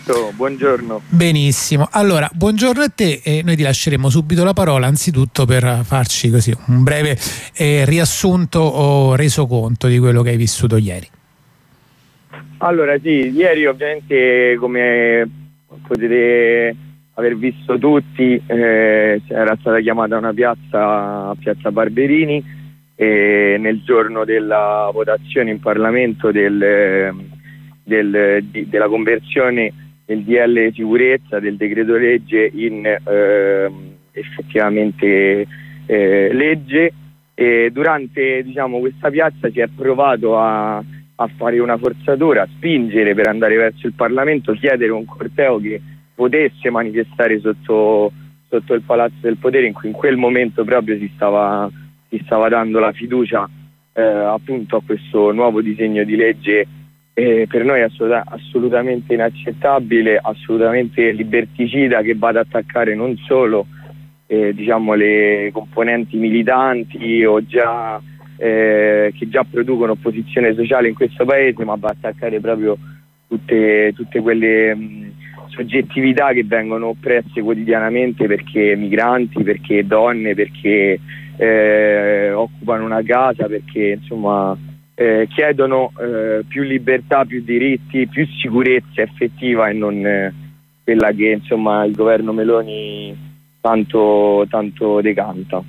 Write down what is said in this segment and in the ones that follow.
Buongiorno. Benissimo, allora buongiorno a te e noi ti lasceremo subito la parola anzitutto per farci così un breve riassunto o resoconto di quello che hai vissuto ieri. Allora sì, ieri ovviamente come potete aver visto tutti era stata chiamata una piazza Barberini nel giorno della votazione in Parlamento della conversione del DL sicurezza, del decreto legge in effettivamente legge, e durante questa piazza si è provato a fare una forzatura, a spingere per andare verso il Parlamento, chiedere un corteo che potesse manifestare sotto il Palazzo del Potere, in cui in quel momento proprio si stava dando la fiducia appunto a questo nuovo disegno di legge. Per noi è assolutamente inaccettabile, assolutamente liberticida, che vada ad attaccare non solo le componenti militanti o che già producono opposizione sociale in questo paese, ma va ad attaccare proprio tutte quelle soggettività che vengono oppresse quotidianamente perché migranti, perché donne, perché occupano una casa, perché insomma chiedono più libertà, più diritti, più sicurezza effettiva e non quella che insomma il governo Meloni tanto decanta.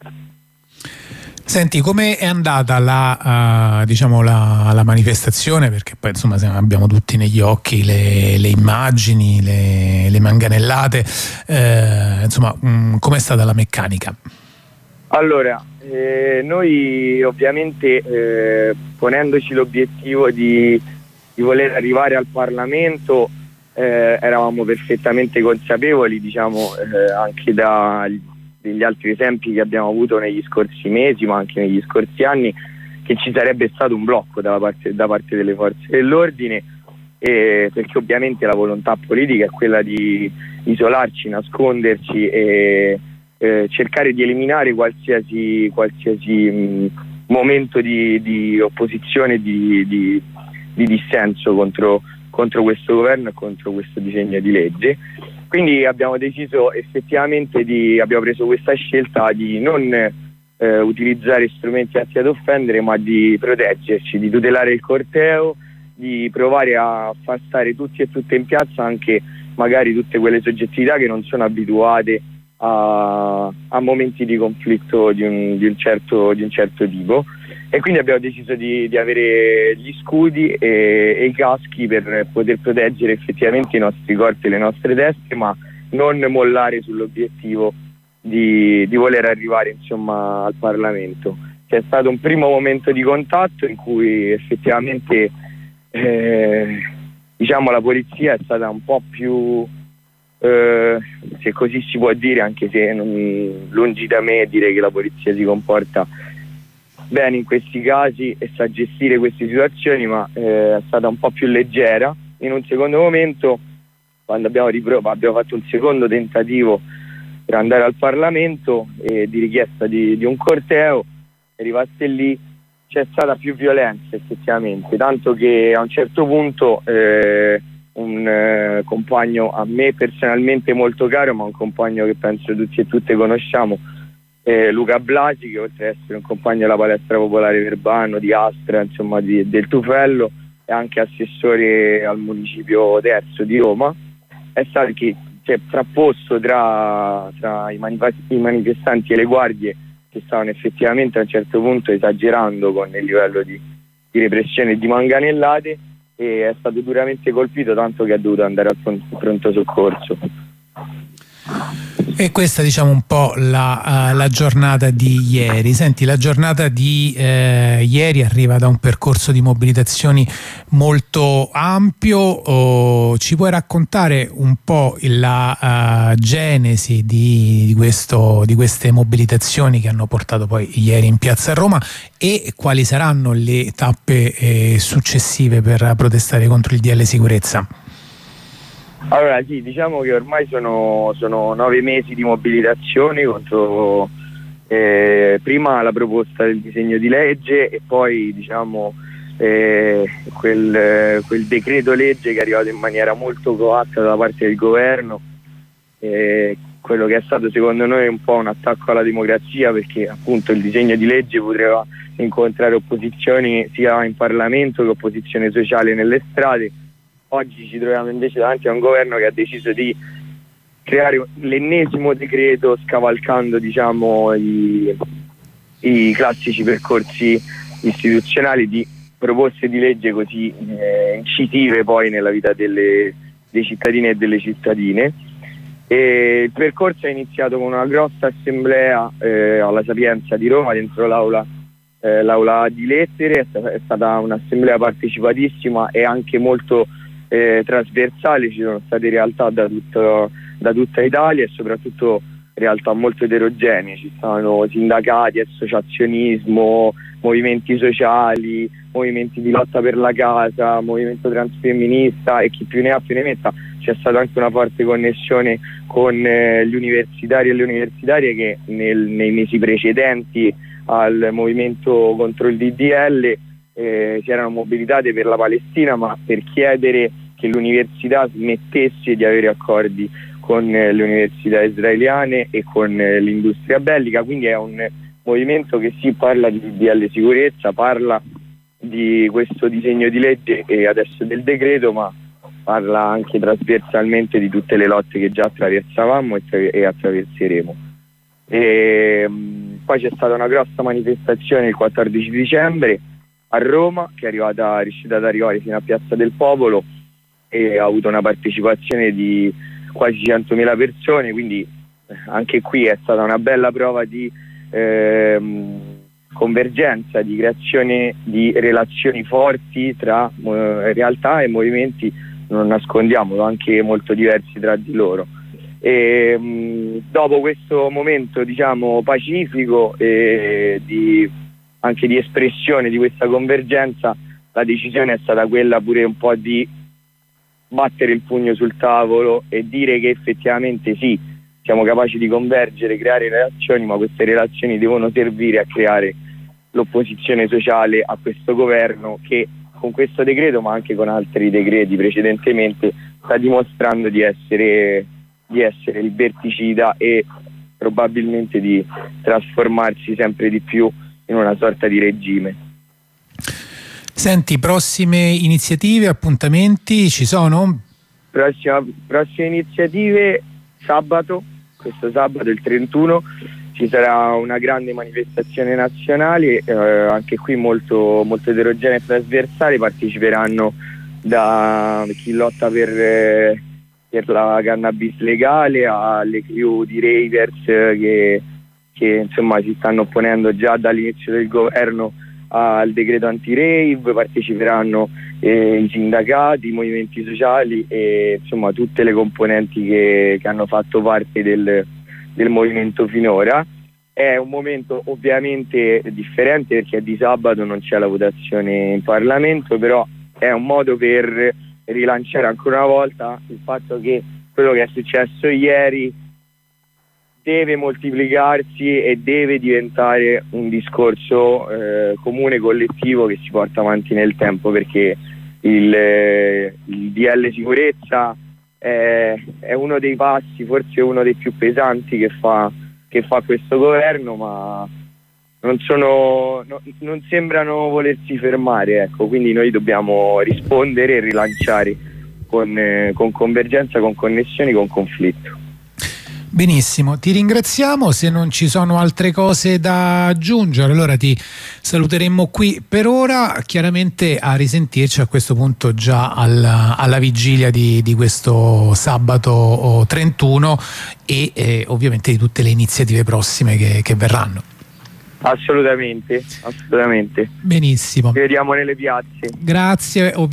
Senti, come è andata la manifestazione? Perché poi insomma abbiamo tutti negli occhi le immagini, le manganellate, insomma com'è stata la meccanica? Allora, noi ovviamente ponendoci l'obiettivo di voler arrivare al Parlamento eravamo perfettamente consapevoli, anche degli altri esempi che abbiamo avuto negli scorsi mesi, ma anche negli scorsi anni, che ci sarebbe stato un blocco da parte delle forze dell'ordine, perché ovviamente la volontà politica è quella di isolarci, nasconderci e cercare di eliminare qualsiasi momento di opposizione, di dissenso contro questo governo e contro questo disegno di legge. Quindi abbiamo deciso effettivamente abbiamo preso questa scelta di non utilizzare strumenti atti ad offendere, ma di proteggerci, di tutelare il corteo, di provare a far stare tutti e tutte in piazza, anche magari tutte quelle soggettività che non sono abituate a momenti di conflitto di un certo tipo, e quindi abbiamo deciso di avere gli scudi e i caschi per poter proteggere effettivamente i nostri corpi e le nostre teste, ma non mollare sull'obiettivo di voler arrivare insomma al Parlamento. C'è stato un primo momento di contatto in cui effettivamente la polizia è stata un po' più se così si può dire, anche se lungi da me dire che la polizia si comporta bene in questi casi e sa gestire queste situazioni, ma è stata un po' più leggera. In un secondo momento, quando abbiamo fatto un secondo tentativo per andare al Parlamento di richiesta di un corteo, arrivaste lì, c'è stata più violenza effettivamente, tanto che a un certo punto un compagno a me personalmente molto caro, ma un compagno che penso tutti e tutte conosciamo, Luca Blasi, che oltre ad essere un compagno della palestra popolare Verbano, di Astra, insomma del Tufello, è anche assessore al municipio terzo di Roma, è stato frapposto tra i manifestanti e le guardie, che stavano effettivamente a un certo punto esagerando con il livello di repressione e di manganellate, e è stato duramente colpito, tanto che ha dovuto andare al pronto soccorso. E questa un po' la giornata di ieri. Senti, la giornata di ieri arriva da un percorso di mobilitazioni molto ampio. Ci puoi raccontare un po' la genesi di queste mobilitazioni che hanno portato poi ieri in piazza Roma, e quali saranno le tappe successive per protestare contro il DL sicurezza? Allora sì, diciamo che ormai sono 9 mesi di mobilitazioni contro prima la proposta del disegno di legge e poi quel decreto legge che è arrivato in maniera molto coatta da parte del governo, quello che è stato secondo noi un po' un attacco alla democrazia, perché appunto il disegno di legge poteva incontrare opposizioni sia in Parlamento che opposizione sociale nelle strade. Oggi ci troviamo invece davanti a un governo che ha deciso di creare l'ennesimo decreto scavalcando, diciamo, i classici percorsi istituzionali di proposte di legge così incisive poi nella vita dei cittadini e delle cittadine. E il percorso è iniziato con una grossa assemblea alla Sapienza di Roma, dentro l'aula di lettere. È stata un'assemblea partecipatissima e anche molto trasversale. Ci sono state realtà da tutta Italia e soprattutto realtà molto eterogenee. Ci stavano sindacati, associazionismo, movimenti sociali, movimenti di lotta per la casa, movimento transfemminista e chi più ne ha più ne metta. C'è stata anche una forte connessione con gli universitari e le universitarie che nei mesi precedenti al movimento contro il DDL si erano mobilitate per la Palestina, ma per chiedere che l'università smettesse di avere accordi con le università israeliane e con l'industria bellica. Quindi è un movimento che si parla di DDL sicurezza, parla di questo disegno di legge e adesso del decreto, ma parla anche trasversalmente di tutte le lotte che già attraversavamo e attraverseremo. Poi c'è stata una grossa manifestazione il 14 dicembre a Roma, che è riuscita ad arrivare fino a Piazza del Popolo e ha avuto una partecipazione di quasi 100.000 persone, quindi anche qui è stata una bella prova di convergenza, di creazione di relazioni forti tra realtà e movimenti, non nascondiamolo, anche molto diversi tra di loro. Dopo questo momento, diciamo, pacifico e anche di espressione di questa convergenza, la decisione è stata quella pure un po' di battere il pugno sul tavolo e dire che effettivamente sì, siamo capaci di convergere, creare relazioni, ma queste relazioni devono servire a creare l'opposizione sociale a questo governo che con questo decreto, ma anche con altri decreti precedentemente, sta dimostrando di essere liberticida e probabilmente di trasformarsi sempre di più in una sorta di regime. Senti, prossime iniziative, appuntamenti ci sono? Prossime iniziative, questo sabato il 31 ci sarà una grande manifestazione nazionale, anche qui molto, molto eterogenea e trasversale. Parteciperanno da chi lotta per la cannabis legale alle crew di ravers che insomma si stanno opponendo già dall'inizio del governo al decreto anti-rave. Parteciperanno i sindacati, i movimenti sociali e insomma tutte le componenti che hanno fatto parte del movimento finora. È un momento ovviamente differente perché è di sabato, non c'è la votazione in Parlamento, però è un modo per rilanciare ancora una volta il fatto che quello che è successo ieri deve moltiplicarsi e deve diventare un discorso comune, collettivo, che si porta avanti nel tempo, perché il DL sicurezza è uno dei passi, forse uno dei più pesanti che fa questo governo, ma non sembrano volersi fermare, ecco. Quindi noi dobbiamo rispondere e rilanciare con convergenza, con connessioni, con conflitto. Benissimo, ti ringraziamo. Se non ci sono altre cose da aggiungere, allora ti saluteremmo qui per ora, chiaramente a risentirci a questo punto già alla vigilia di questo sabato 31 e ovviamente di tutte le iniziative prossime che verranno. Assolutamente. Benissimo. Ci vediamo nelle piazze. Grazie.